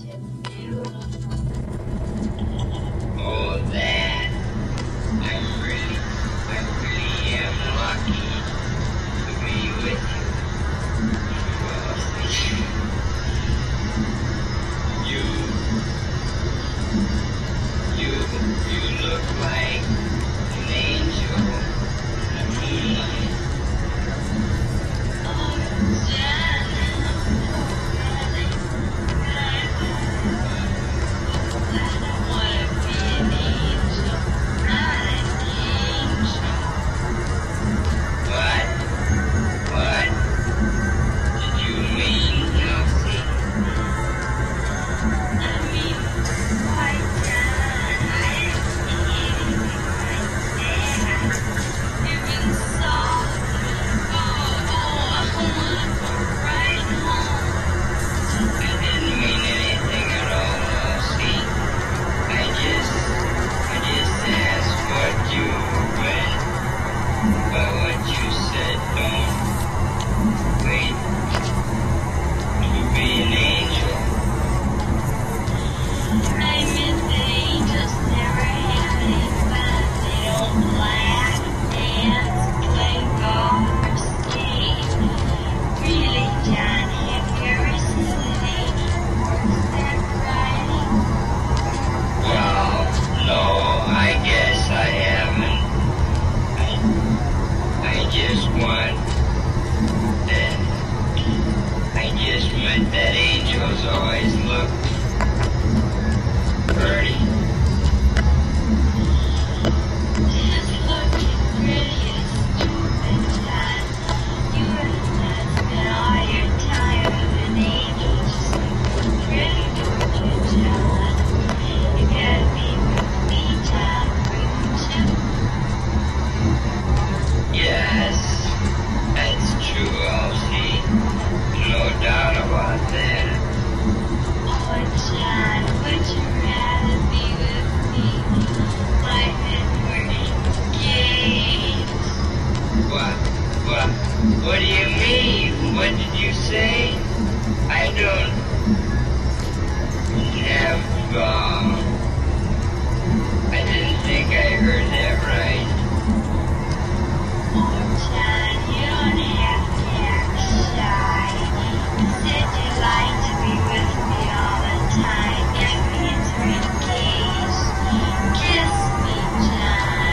Oh, that. I really am lucky to be with you. You look like an angel in the moonlight. What did you mean, Elsie? I didn't mean anything at all, Elsie. I just asked what you meant by what you said. Don't wait to be an angel. I meant the angels never have any fun. They don't laugh, dance, play golf, or skate. Really, John, have you ever seen an angel horseback riding? Well, no, I guess I haven't. I just meant that angels always look pretty. Just looking pretty is stupid, John. You have spent all your time with an angel just looking pretty, don't you, John? You gotta be with me, John, wouldn't you? Yes, that's true, Elsie. No doubt about that. Oh, John, would you rather be with me? Like that we're engaged? What do you mean? What did you say? I don't have, I didn't think I heard that right. Oh, John, you don't have to act shy. You said you'd like to be with me all the time. That means we're engaged. Kiss me, John.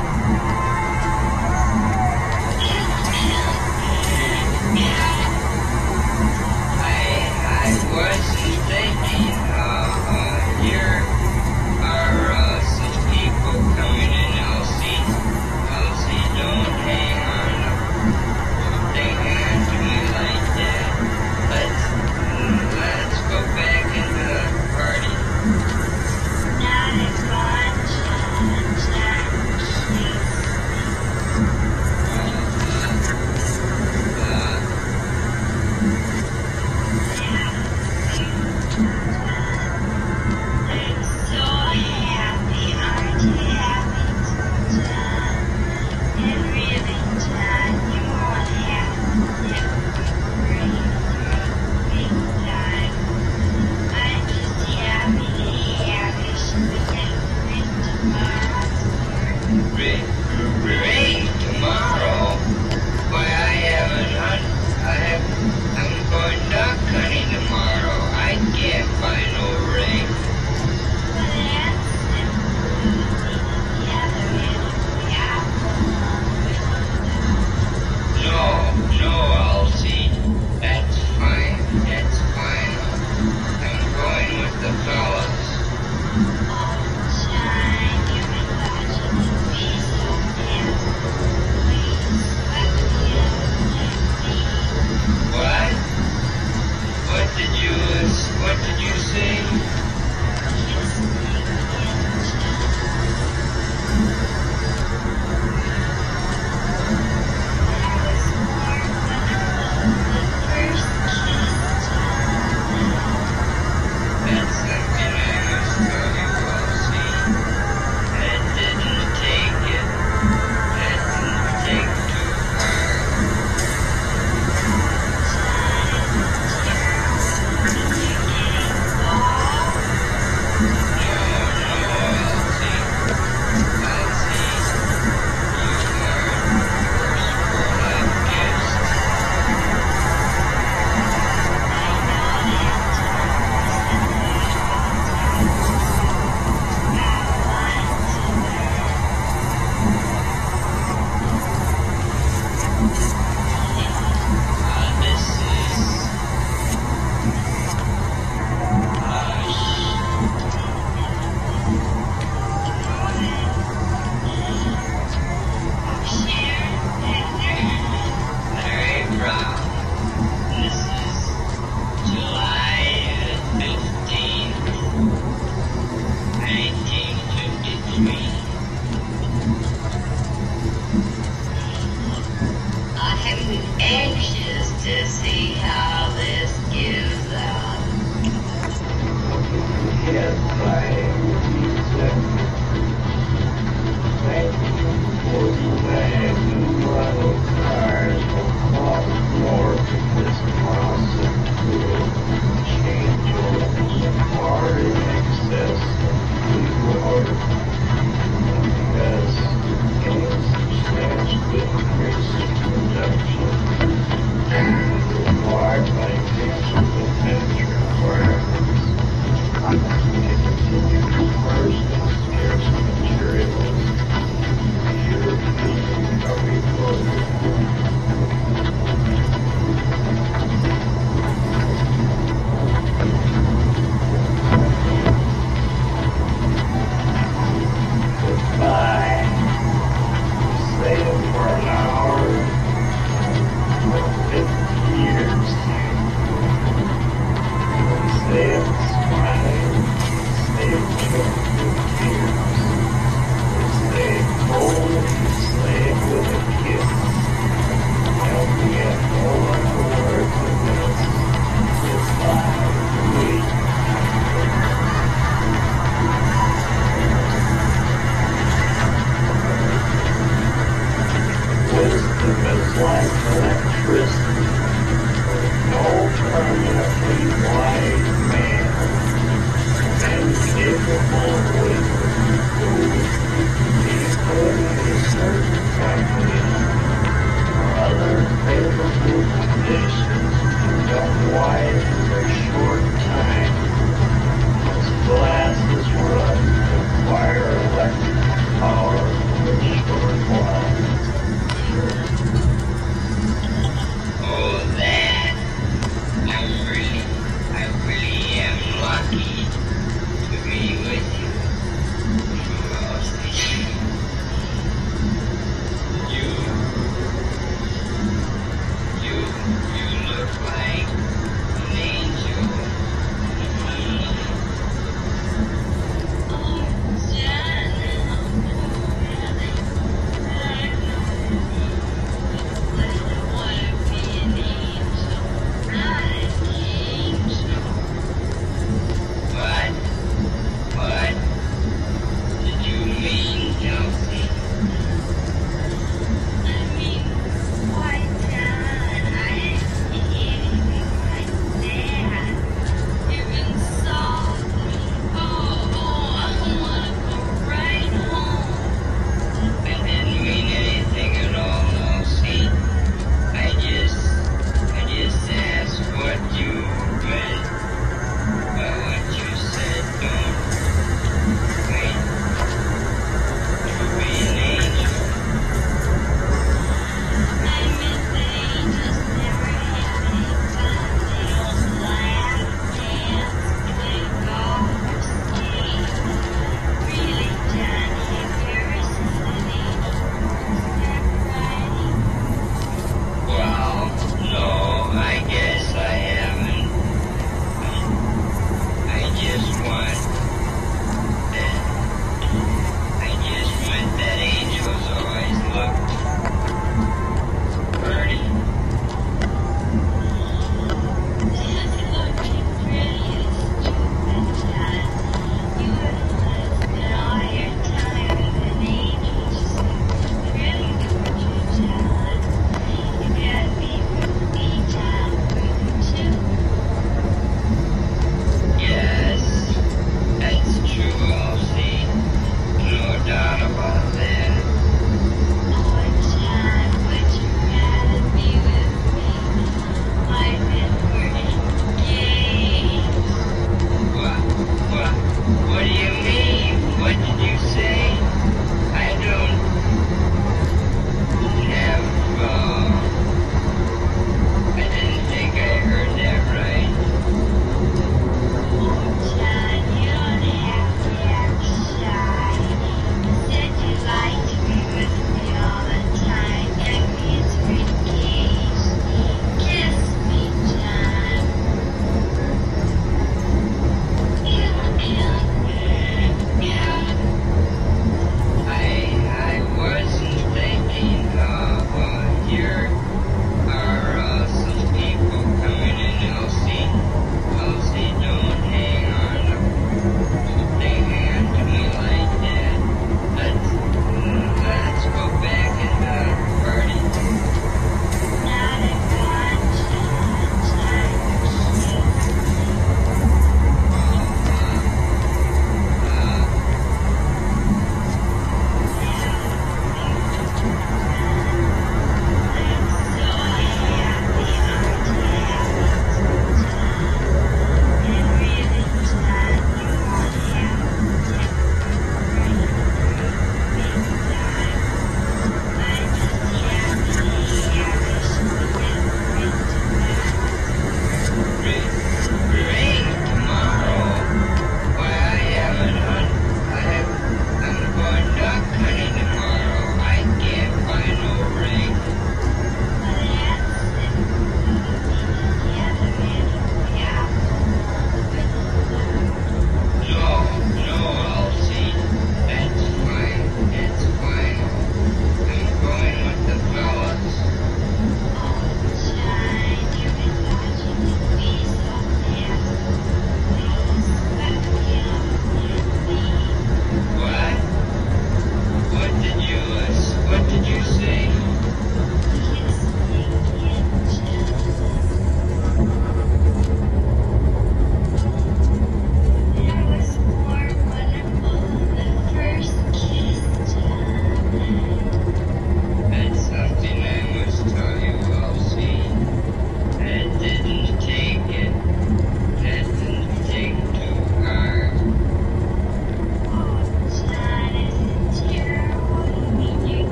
I wasn't thinking, here are some people coming in, Elsie. Elsie, don't hang on. Don't hang on to me like that. Let's go back into the party. Not as much, John. I'm so happy, aren't you happy too, John? And really, John, you won't have to live free for a big time. I'm just happy to have you so we can bring tomorrow's work. Rain tomorrow? Why, I'm going duck hunting tomorrow. I can't find no rain. Well, that's simple. The other end of the apple No, Elsie. That's fine. I'm going with the fellas. Oh, John, you and God shouldn't be so damn please let me in with me. What? What did you say? Kiss me again, John. That was more wonderful than the first kiss, John. That's something I must tell you, Elsie. That didn't take too hard. John, it's terrible. You're getting lost.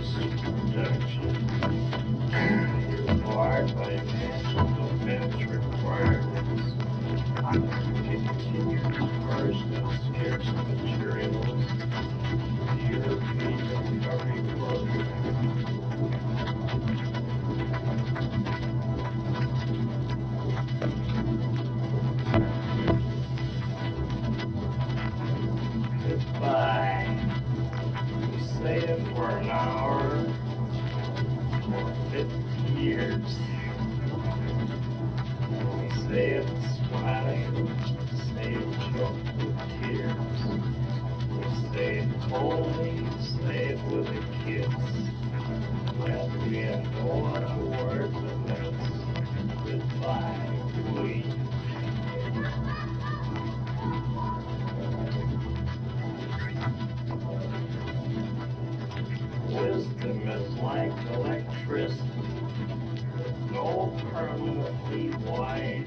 witness protection. You're barred by national defense requirements. Continue to personal scarce materials. European Recovery Program. Goodbye. We say it for an hour, for 50 years. We say it smiling, say it choked with tears. We say it coldly, say it with a kiss. And we have no other word than this. Goodbye, we. Wisdom is like electricity, no permanently wise